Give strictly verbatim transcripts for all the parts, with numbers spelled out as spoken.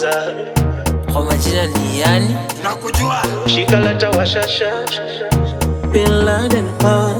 meza. Kwa majina ni yani Nakujua. Shika lata washasha. Bin Laden pa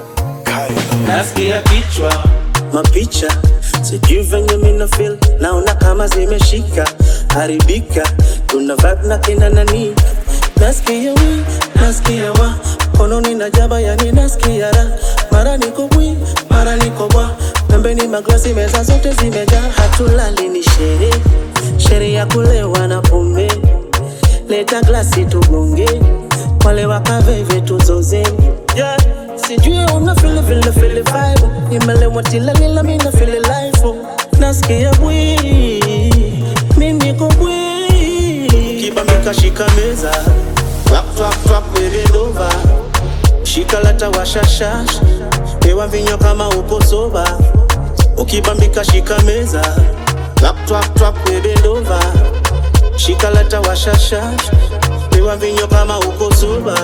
Nasikia kichwa mapicha, sijui venye mina feel, naona kama zimeshika haribika, kuna vibe na kina nani. Nasikia wi, nasikia wa, kononi na jaba yani nasikia ra. Mara niko bwi, mara niko bwa, pembeni maglasi meza zote zimejaa. Hatulali ni shere, shere ya kulewa na pombe. Leta glasi tugonge, wale wakaveve tuzoze. Yeah, sijui una feel feel feel vibe. Nimelewa tila nila mina feel life. Nasikia bwi, mimi niko bwi. Kibambika shika meza, twak twak twak bend over. Shika lata washasha, pewa vinyo kama uko soba. Ukibambika shika meza, twak twak twak bend over. Shika lata washasha, pewa vinyo kama uko soba.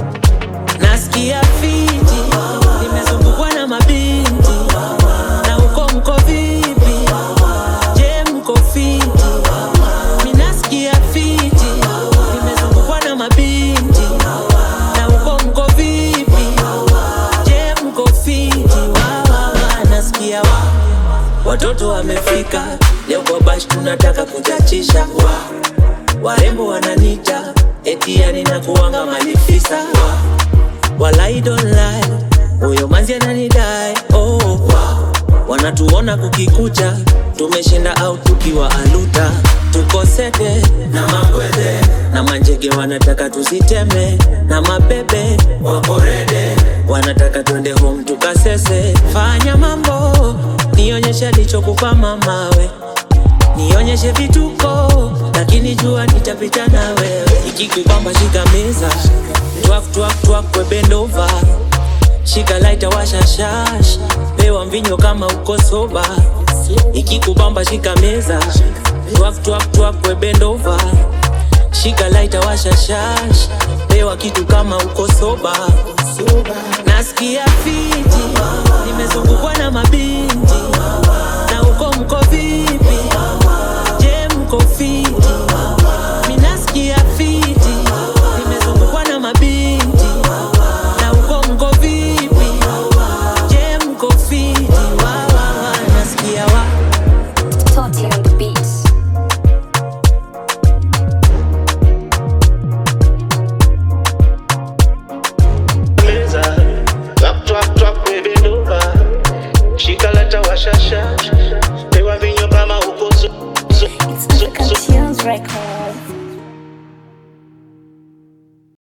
nasikia fiti, nimezungukwa na mabinti. Na uko mko vipi? Je, mko fiti? Mimi nasikia fiti, nimezungukwa na mabinti. Na uko mko vipi? Je, mko fiti? Wa wa wa nasikia wa watoto wamefika leo kwa bash, tunataka kuchachisha wa warembo wananita eti yani na kuanga malifisa wa Well I don't lie, uyo manzi ananidai. Oh, wow. Wanatuona kukikucha, tumeshinda au tukiwa aluta. Tuko sete na makwede, na manjege wanataka tuziteme. Na mabebe wako rede, wanataka twende home tukasese. Fanya mambo, nionyeshe lichokupa mamawe. Nionyeshe vituko, lakini jua nitapita na wewe. Ikikubamba shika meza, twak twak twak we bend over. Shika lighter washa shash, pewa mvinyo kama uko soba. Ikikubamba shika meza, twak twak twak we bend over. Shika lighter washa shash, pewa kitu kama uko soba. Nasikia fiti, nimezungukwa na mabinti. Na uko mko vipi? Je, mko fiti? Mimi nasikia fiti, nimezungukwa na mabinti. Na uko mko vipi? Je, mko fiti? Wa wa wa nasikia wa Toti on the beats. Meza, twak twak twak bend over. Shika lata washasha, pewa vinyo kama uko so, so, It's so, African so. Tunes Record.